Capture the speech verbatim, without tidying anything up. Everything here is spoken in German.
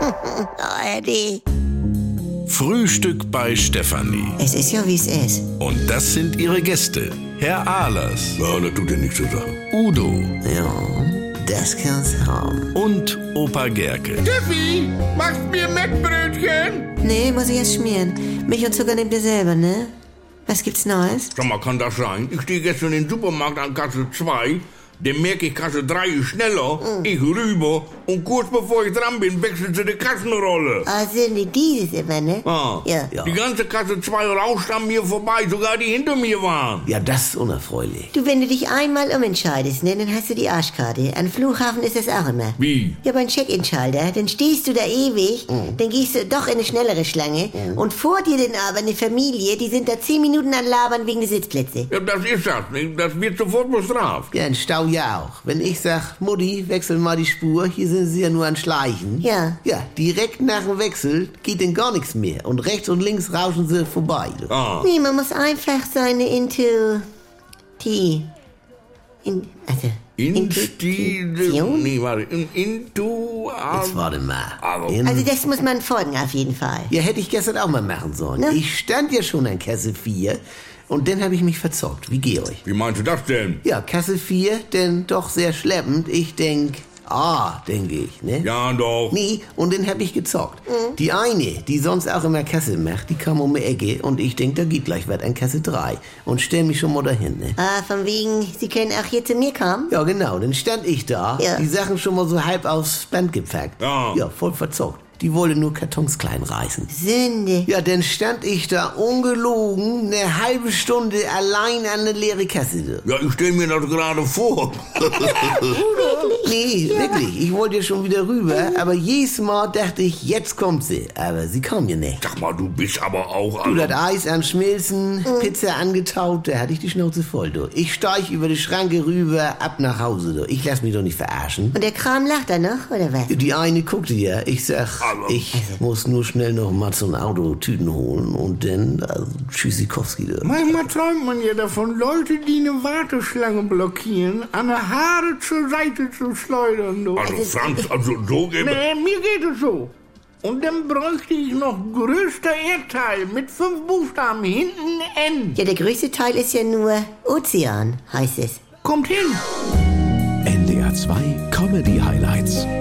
Oh, Eddie. Frühstück bei Stefanie. Es ist ja, wie es ist. Und das sind ihre Gäste. Herr Ahlers. Ja, das tut ja nichts zur Sache. Udo. Ja, das kann's haben. Und Opa Gerke. Steffi, machst mir Mettbrötchen? Nee, muss ich erst schmieren. Milch und Zucker nehmt ihr selber, ne? Was gibt's Neues? Sag mal, kann das sein? Ich stehe gestern in den Supermarkt an Kasse zwei. Dann merke ich, Kasse drei ist schneller. Mm. Ich rüber. Und kurz bevor ich dran bin, wechselt sie die Kassenrolle. Ah, sind die dieses immer, ne? Ah. Ja. Ja. Die ganze Kasse zwei rauscht an mir vorbei. Sogar die hinter mir waren. Ja, das ist unerfreulich. Du, wenn du dich einmal umentscheidest, ne, dann hast du die Arschkarte. An Flughafen ist das auch immer. Wie? Ja, beim Check-in-Schalter, dann stehst du da ewig, mm. dann gehst du doch in eine schnellere Schlange mm. und vor dir dann aber eine Familie, die sind da zehn Minuten an Labern wegen der Sitzplätze. Ja, das ist das. Das wird sofort bestraft. Ja, ein Stau ja auch. Wenn ich sag, Mutti, wechsel mal die Spur, hier sind sie ja nur an Schleichen. Ja. Ja, direkt nach dem Wechsel geht denn gar nichts mehr. Und rechts und links rauschen sie vorbei. Ah. Nee, man muss einfach seine Into... Die... In, also... Intuition? Nee, warte. In, Intu... Jetzt warte mal. Also- In, Also das muss man folgen auf jeden Fall. ja, hätte ich gestern auch mal machen sollen. Na? Ich stand ja schon an Kasse vier und dann habe ich mich verzockt, wie Georg. Wie meinst du das denn? Ja, Kasse vier, denn doch sehr schleppend. Ich denk, ah, denke ich, ne? Ja, doch. Nee, und dann hab ich gezockt. Mhm. Die eine, die sonst auch immer Kasse macht, die kam um die Ecke und ich denk, da geht gleich was an Kasse drei und stell mich schon mal dahin, ne? Ah, von wegen, Sie können auch hier zu mir kommen? Ja, genau, dann stand ich da, Ja. die Sachen schon mal so halb aufs Band gepackt. Ja. Ja, voll verzockt. Die wollte nur Kartons klein reißen. Sünde. Ja, dann stand ich da ungelogen eine halbe Stunde allein an der leere Kasse. Ja, ich stell mir das gerade vor. Nee, wirklich, ich wollte ja schon wieder rüber, aber jedes Mal dachte ich, jetzt kommt sie. Aber sie kam ja nicht. Sag mal, du bist aber auch... Du, das Eis am Schmilzen, Pizza angetaut, da hatte ich die Schnauze voll, du. Ich steig über die Schranke rüber, ab nach Hause, du. Ich lass mich doch nicht verarschen. Und der Kram lacht da noch, oder was? Die eine guckte ja, ich sag, Aber- ich muss nur schnell noch mal so ein Auto Tüten holen und dann, also, Tschüssikowski, du. Manchmal träumt man ja davon, Leute, die eine Warteschlange blockieren, an der Haare zur Seite zu schleudern. Du. Also Franz, also so geht es. Nee, mir geht es so. Und dann bräuchte ich noch größter Erdteil mit fünf Buchstaben, hinten N. Ja, der größte Teil ist ja nur Ozean, heißt es. Kommt hin. N D R zwei Comedy Highlights.